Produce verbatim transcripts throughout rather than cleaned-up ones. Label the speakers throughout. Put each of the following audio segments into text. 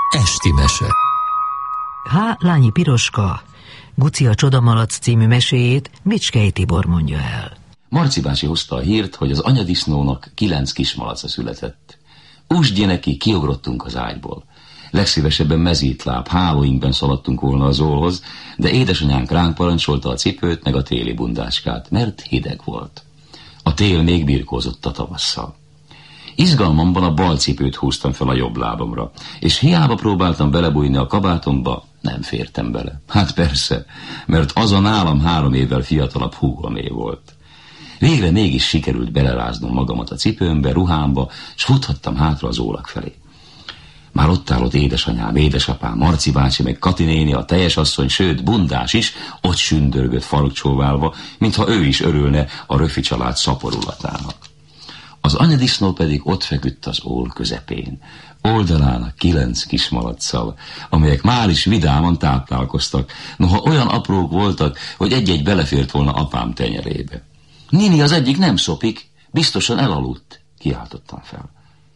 Speaker 1: Esti mese.
Speaker 2: H. Lányi Piroska, Guci a Csodamalac című meséjét Bicskei Tibor mondja el.
Speaker 3: Marci bácsi hozta a hírt, hogy az anyadisznónak kilenc kismalaca született. Úsdje neki, kiugrottunk az ágyból. Legszívesebben mezítláb, hálóinkben szaladtunk volna az ólhoz, de édesanyánk ránk parancsolta a cipőt meg a téli bundácskát, mert hideg volt. A tél még birkózott a tavasszal. Izgalmamban a bal cipőt húztam fel a jobb lábamra, és hiába próbáltam belebújni a kabátomba, nem fértem bele. Hát persze, mert az a nálam három évvel fiatalabb húgomé volt. Végre mégis sikerült beleráznom magamat a cipőmbe, ruhámba, s futhattam hátra az ólak felé. Már ott állott édesanyám, édesapám, Marci bácsi, meg Kati néni, a teljesasszony, sőt, Bundás is, ott sündörgött farokcsóválva, mintha ő is örülne a Röfi család szaporulatának. Az anyadisznó pedig ott feküdt az ól közepén, oldalán a kilenc kismalaccal, amelyek már is vidáman táplálkoztak, noha olyan aprók voltak, hogy egy-egy belefért volna apám tenyerébe. Nini, az egyik nem szopik, biztosan elaludt, kiáltottam fel.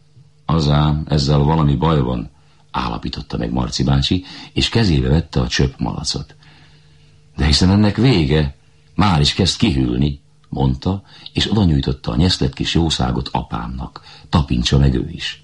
Speaker 3: Azám, ezzel valami baj van, állapította meg Marci bácsi, és kezébe vette a csöpp malacot. De hiszen ennek vége, már is kezd kihűlni, mondta, és oda nyújtotta a nyesztett kis jószágot apámnak, tapintsa meg ő is.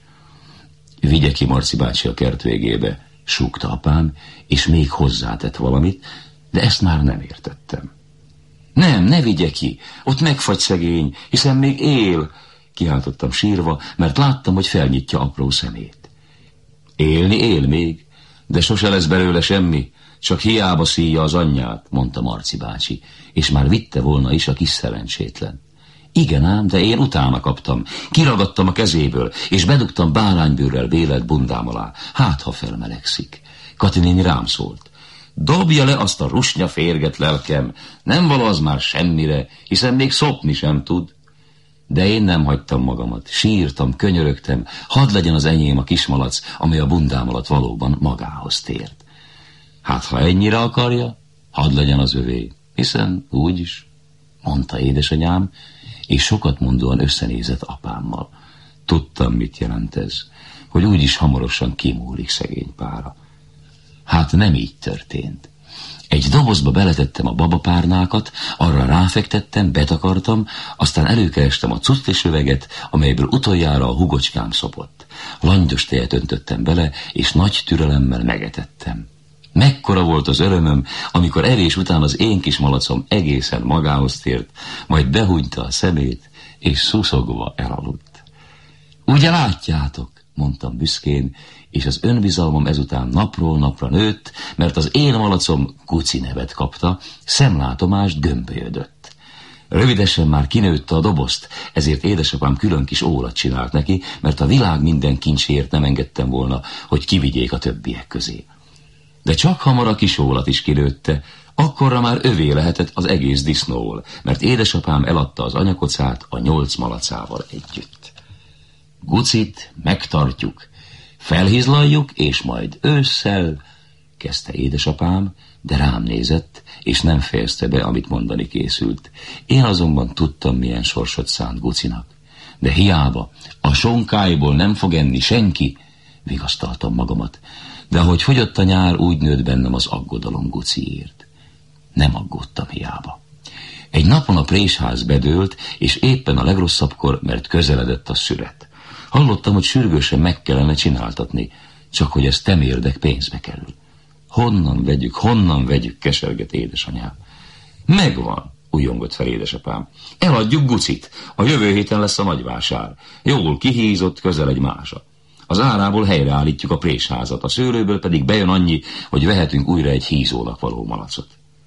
Speaker 3: Vigye ki Marci bácsi a kert végébe, súgta apám, és még hozzátett valamit, de ezt már nem értettem. Nem, ne vigye ki, ott megfagy szegény, hiszen még él, kiáltottam sírva, mert láttam, hogy felnyitja apró szemét. Élni él még, de sose lesz belőle semmi, csak hiába szíja az anyját, mondta Marci bácsi, és már vitte volna is a kis szerencsétlen. Igen ám, de én utána kaptam, kiragadtam a kezéből, és bedugtam báránybőrrel vélet bundám alá, hát ha felmelegszik. Kati néni rám szólt. Dobja le azt a rusnya férget, lelkem, nem való az már semmire, hiszen még szopni sem tud. De én nem hagytam magamat, sírtam, könyörögtem, hadd legyen az enyém a kismalac, amely a bundám alatt valóban magához tért. Hát ha ennyire akarja, hadd legyen az övé, hiszen úgyis, mondta édesanyám, és sokat mondóan összenézett apámmal. Tudtam, mit jelent ez, hogy úgyis hamarosan kimúlik szegény pára. Hát nem így történt. Egy dobozba beletettem a babapárnákat, arra ráfektettem, betakartam, aztán előkerestem a cucclis üveget, amelyből utoljára a hugocskám szopott. Langyos tejet öntöttem bele, és nagy türelemmel megetettem. Mekkora volt az örömöm, amikor evés után az én kis malacom egészen magához tért, majd behúnyta a szemét, és szuszogva elaludt. Ugye látjátok, mondtam büszkén, és az önbizalmam ezután napról napra nőtt, mert az én malacom Guci nevet kapta, szemlátomást gömbölyödött. Rövidesen már kinőtte a dobozt, ezért édesapám külön kis ólat csinált neki, mert a világ minden kincséért nem engedtem volna, hogy kivigyék a többiek közé. De csak hamar a kis ólat is kinőtte, akkorra már övé lehetett az egész disznóól, mert édesapám eladta az anyakocát a nyolc malacával együtt. Gucit megtartjuk, felhizlaljuk, és majd ősszel, kezdte édesapám, de rám nézett, és nem fejezte be, amit mondani készült. Én azonban tudtam, milyen sorsot szánt Gucinak. De hiába, a sonkáiból nem fog enni senki, vigasztaltam magamat. De ahogy fogyott a nyár, úgy nőtt bennem az aggodalom Guciért. Nem aggódtam hiába. Egy napon a présház bedőlt, és éppen a legrosszabbkor, mert közeledett a szüret. Hallottam, hogy sürgősen meg kellene csináltatni, csak hogy ez temérdek pénzbe kerül. Honnan vegyük, honnan vegyük, keserget édesanyám. Megvan, ujjongott fel édesapám. Eladjuk Gucit, a jövő héten lesz a nagyvásár. Jól kihízott, közel egy mása. Az árából helyreállítjuk a présházat, a szőlőből pedig bejön annyi, hogy vehetünk újra egy hízónak való malacot.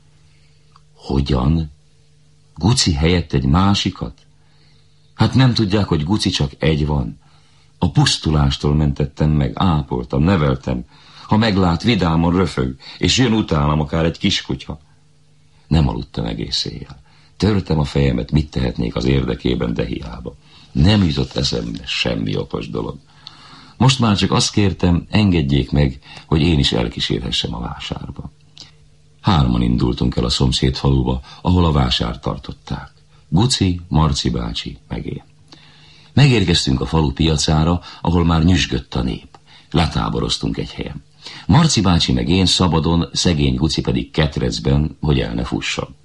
Speaker 3: Hogyan? Guci helyett egy másikat? Hát nem tudják, hogy Guci csak egy van. A pusztulástól mentettem meg, ápoltam, neveltem. Ha meglát, vidámon röfög, és jön utánam akár egy kiskutya. Nem aludtam egész éjjel. Törtem a fejemet, mit tehetnék az érdekében, de hiába. Nem jutott eszembe semmi okos dolog. Most már csak azt kértem, engedjék meg, hogy én is elkísérhessem a vásárba. Hárman indultunk el a szomszéd faluba, ahol a vásárt tartották. Guci, Marci bácsi, meg én. Megérkeztünk a falu piacára, ahol már nyüzsgött a nép. Letáboroztunk egy helyen. Marci bácsi meg én szabadon, szegény Guci pedig ketrecben, hogy el ne fusson.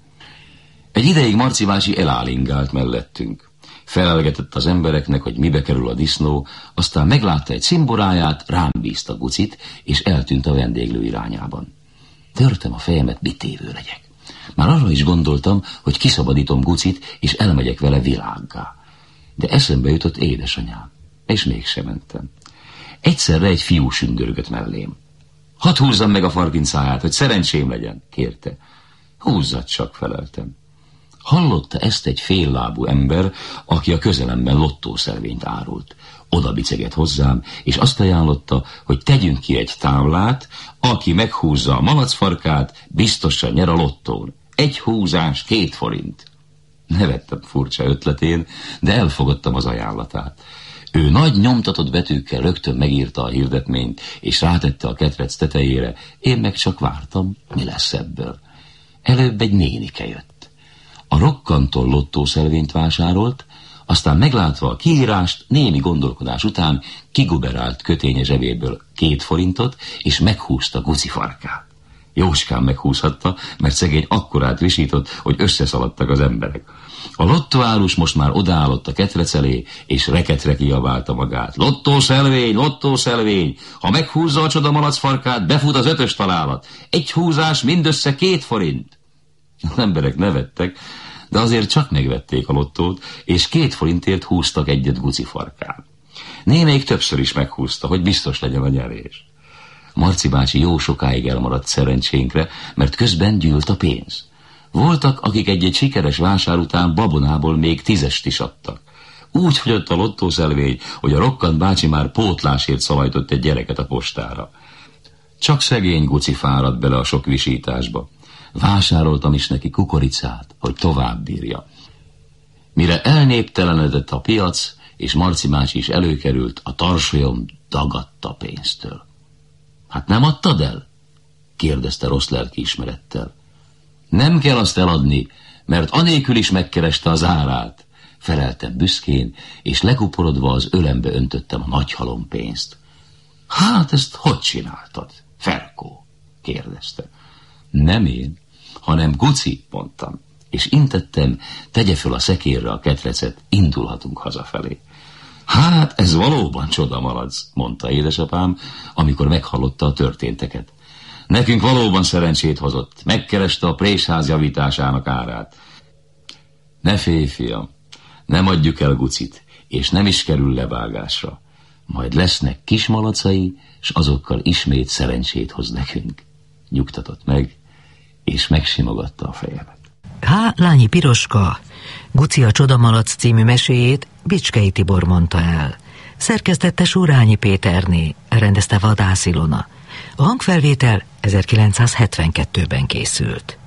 Speaker 3: Egy ideig Marci bácsi elálingált mellettünk. Felelgetett az embereknek, hogy mibe kerül a disznó, aztán meglátta egy cimboráját, rám bízta Gucit, és eltűnt a vendéglő irányában. Törtem a fejemet, mit tévő legyek. Már arra is gondoltam, hogy kiszabadítom Gucit, és elmegyek vele világgá. De eszembe jutott édesanyám, és mégsem mentem. Egyszerre egy fiú sündörgött mellém. Hadd húzzam meg a farkincáját, hogy szerencsém legyen, kérte. Húzzad csak, feleltem. Hallotta ezt egy féllábú ember, aki a közelemben lottószervényt árult. Oda bicegett hozzám, és azt ajánlotta, hogy tegyünk ki egy táblát, aki meghúzza a malacfarkát, biztosan nyer a lottón. Egy húzás, két forint. Nevettem furcsa ötletén, de elfogadtam az ajánlatát. Ő nagy nyomtatott betűkkel rögtön megírta a hirdetményt, és rátette a ketrec tetejére, én meg csak vártam, mi lesz ebből. Előbb egy nénike jött. A rokkantól lottószelvényt vásárolt, aztán meglátva a kiírást, némi gondolkodás után kiguberált köténye zsebéből két forintot, és meghúzta Guci farkát. Jóskán meghúzhatta, mert szegény akkorát visított, hogy összeszaladtak az emberek. A lottóárus most már odaállott a ketrec elé, és reketre kiabálta magát. Lottószelvény, lottószelvény! Ha meghúzza a csodamalac farkát, befut az ötös találat. Egy húzás, mindössze két forint. Az emberek nevettek, de azért csak megvették a lottót, és két forintért húztak egyet Guci farkán. Némelyik többször is meghúzta, hogy biztos legyen a nyerés. Marci bácsi jó sokáig elmaradt szerencsénkre, mert közben gyűlt a pénz. Voltak, akik egy-egy sikeres vásár után babonából még tízest is adtak. Úgy fogyott a lottószelvény, hogy a rokkant bácsi már pótlásért szalajtott egy gyereket a postára. Csak szegény Guci fáradt bele a sok visításba. Vásároltam is neki kukoricát, hogy tovább bírja. Mire elnéptelenedett a piac, és Marci bácsi is előkerült, a tarsolyom dagadta pénztől. Hát nem adtad el? Kérdezte rossz lelkiismerettel. Nem kell azt eladni, mert anélkül is megkereste az árát. Feleltem büszkén, és lekuporodva az ölembe öntöttem a nagy halompénzt. Hát ezt hogy csináltad, Ferkó? Kérdezte. Nem én, hanem Guci, mondtam, és intettem, tegye föl a szekérre a ketrecet, indulhatunk hazafelé. Hát ez valóban csodamalac, mondta édesapám, amikor meghallotta a történteket. Nekünk valóban szerencsét hozott, megkereste a présház javításának árát. Ne félj, fiam, nem adjuk el Gucit, és nem is kerül levágásra. Majd lesznek kis malacai, s azokkal ismét szerencsét hoz nekünk. Nyugtatott meg, és megsimogatta a fejemet.
Speaker 2: H. Lányi Piroska, Guci a Csodamalac című meséjét Bicskei Tibor mondta el. Szerkesztette Surányi Péterné, rendezte Vadász Ilona. A hangfelvétel ezerkilencszázhetvenkettőben készült.